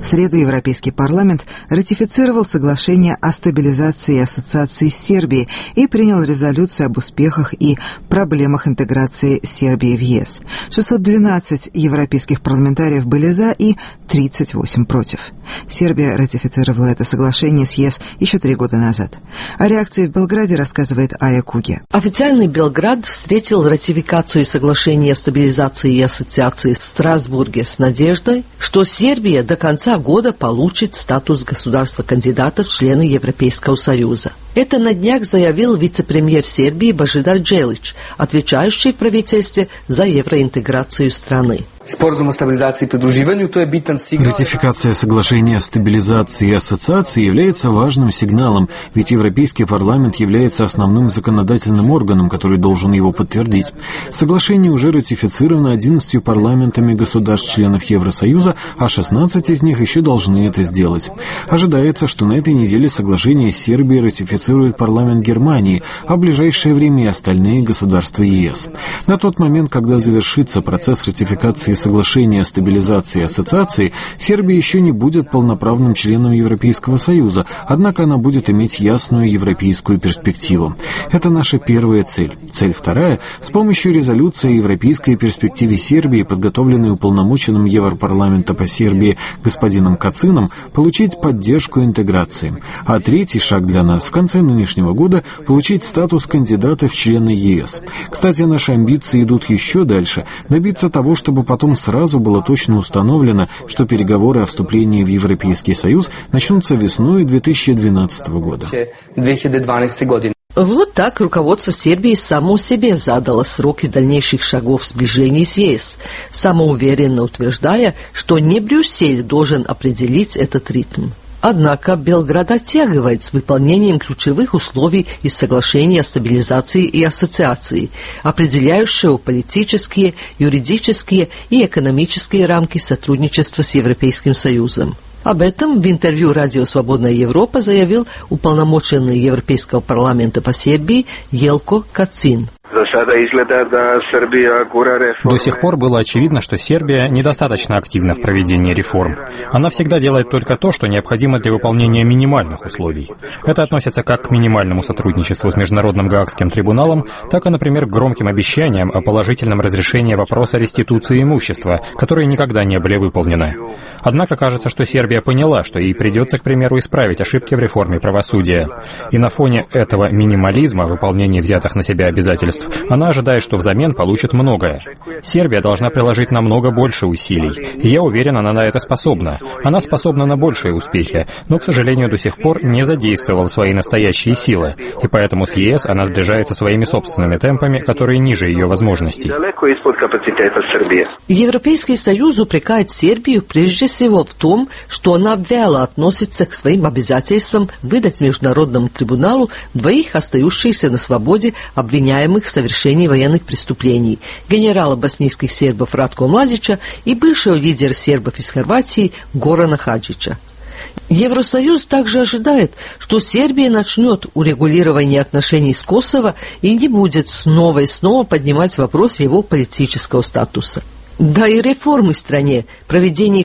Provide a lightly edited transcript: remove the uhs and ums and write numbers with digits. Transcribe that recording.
В среду Европейский парламент ратифицировал соглашение о стабилизации и ассоциации с Сербией и принял резолюцию об успехах и проблемах интеграции Сербии в ЕС. 612 европейских парламентариев были за и 38 против. Сербия ратифицировала это соглашение с ЕС еще 3 года назад. О реакции в Белграде рассказывает Ая Куге. Официальный Белград встретил ратификацию соглашения о стабилизации и ассоциации в Страсбурге с надеждой, что Сербия до конца года получит статус государства-кандидата в члены Европейского Союза. Это на днях заявил вице-премьер Сербии Божидар Джелич, отвечающий в правительстве за евроинтеграцию страны. Ратификация соглашения о стабилизации и ассоциации является важным сигналом, ведь Европейский парламент является основным законодательным органом, который должен его подтвердить. Соглашение уже ратифицировано 11 парламентами государств-членов Евросоюза, а 16 из них еще должны это сделать. Ожидается, что на этой неделе соглашение с Сербией ратифицирует парламент Германии, а в ближайшее время и остальные государства ЕС. На тот момент, когда завершится процесс ратификации соглашения о стабилизации и ассоциации, Сербия еще не будет полноправным членом Европейского Союза, однако она будет иметь ясную европейскую перспективу. Это наша первая цель. Цель вторая – с помощью резолюции о европейской перспективе Сербии, подготовленной уполномоченным Европарламента по Сербии господином Кацином, получить поддержку интеграции. А третий шаг для нас – в конце нынешнего года получить статус кандидата в члены ЕС. Кстати, наши амбиции идут еще дальше – добиться того, чтобы потом сразу было точно установлено, что переговоры о вступлении в Европейский Союз начнутся весной 2012 года. Вот так руководство Сербии само себе задало сроки дальнейших шагов сближения с ЕС, самоуверенно утверждая, что не Брюссель должен определить этот ритм. Однако Белград оттягивает с выполнением ключевых условий из соглашения о стабилизации и ассоциации, определяющего политические, юридические и экономические рамки сотрудничества с Европейским Союзом. Об этом в интервью радио «Свободная Европа» заявил уполномоченный Европейского парламента по Сербии Елко Кацин. До сих пор было очевидно, что Сербия недостаточно активна в проведении реформ. Она всегда делает только то, что необходимо для выполнения минимальных условий. Это относится как к минимальному сотрудничеству с Международным Гаагским трибуналом, так и, например, к громким обещаниям о положительном разрешении вопроса реституции имущества, которые никогда не были выполнены. Однако кажется, что Сербия поняла, что ей придется, к примеру, исправить ошибки в реформе правосудия. И на фоне этого минимализма выполнения взятых на себя обязательств она ожидает, что взамен получит многое. Сербия должна приложить намного больше усилий, и я уверен, она на это способна. Она способна на большие успехи, но, к сожалению, до сих пор не задействовала свои настоящие силы, и поэтому с ЕС она сближается своими собственными темпами, которые ниже ее возможностей. Европейский Союз упрекает Сербию прежде всего в том, что она вяло относится к своим обязательствам выдать Международному трибуналу 2 остающихся на свободе обвиняемых в совершении военных преступлений – генерала боснийских сербов Ратко Младича и бывшего лидера сербов из Хорватии Горана Хаджича. Евросоюз также ожидает, что Сербия начнет урегулирование отношений с Косово и не будет снова и снова поднимать вопрос его политического статуса. Да и реформы в стране, проведение